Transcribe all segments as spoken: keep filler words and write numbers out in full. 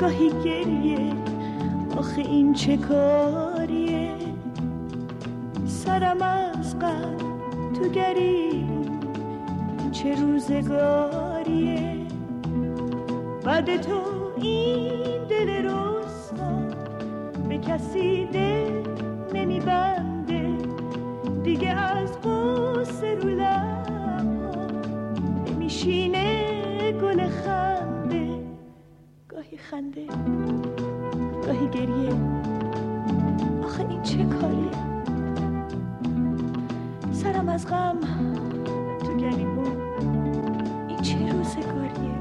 گاهی گریه، آخه این چه کاریه؟ سرم از غم تو گریبون، این چه روزگاریه؟ بعد تو این دل رسوا به کسی دل نمیبنده، دیگه از قصه رو لبها نمیشینه گل خنده. گاهی خنده گاهی گریه، آخه این چه کاریه؟ سرم از غم تو گریبون، این چه روزگاریه؟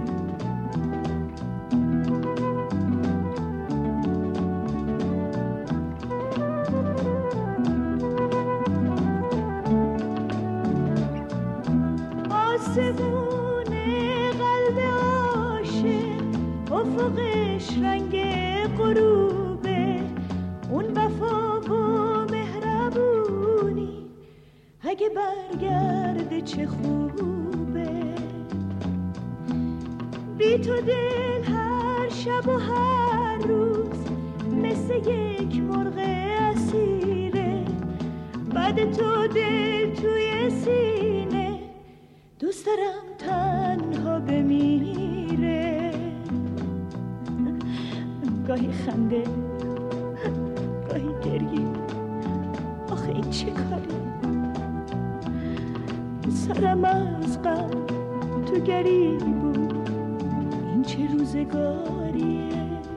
آسمون قلب عاشق افقش رنگ غروبه، اون وفا و مهربونی اگه برگرده چه خوبه. بی تو دل هر شب و هر روز مثل یک مرغ اسیره، بعد تو دل توی سینه دوست دارم تنها بمیره. گاهی خنده گاهی گریه، آخه این چه کاری؟ سرم از غم تو گریبون، این چه روزگاریه؟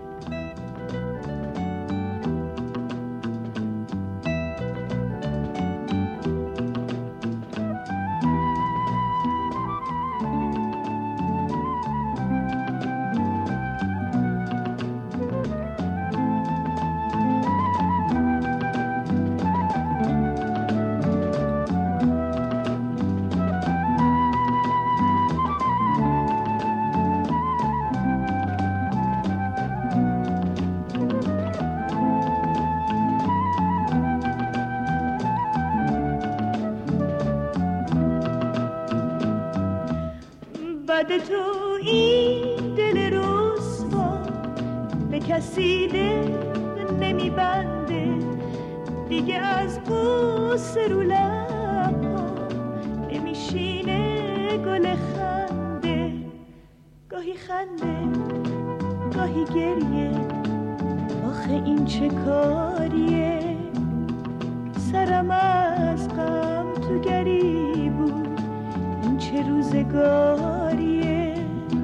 بعد تو این دل رسوا به کسی دل نمیبنده، دیگه از قصه رو لبها نمیشینه گل خنده. گاهی خنده گاهی گریه، آخه این چه کاریه؟ سرم از غم تو گریبون، این چه روزگاریه؟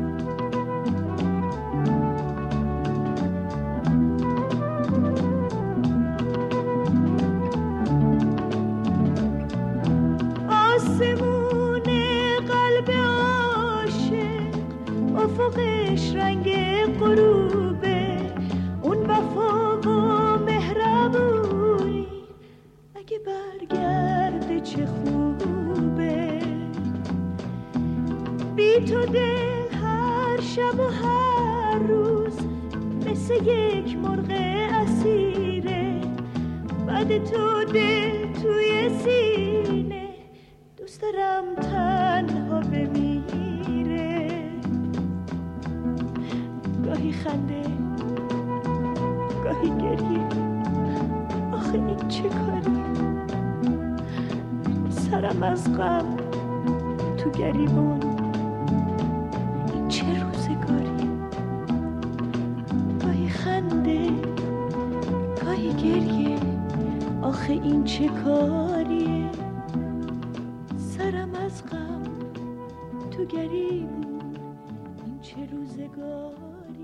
آسمون قلب عاشق افقش رنگ غروبه، اون وفا و مهربونی اگه برگرده چه خوبه. بی تو دل هر شب و هر روز مثل یک مرغ اسیره، بعد تو دل توی سینه دوست دارم تنها بمیره. گاهی خنده گاهی گریه، آخه این چه کاری؟ سرم از غم تو گریبون، این چه روزگاری؟ گاهی خنده گاهی گریه، آخه این چه کاریه؟ سرم از غم تو گریبون، این چه روزگاری؟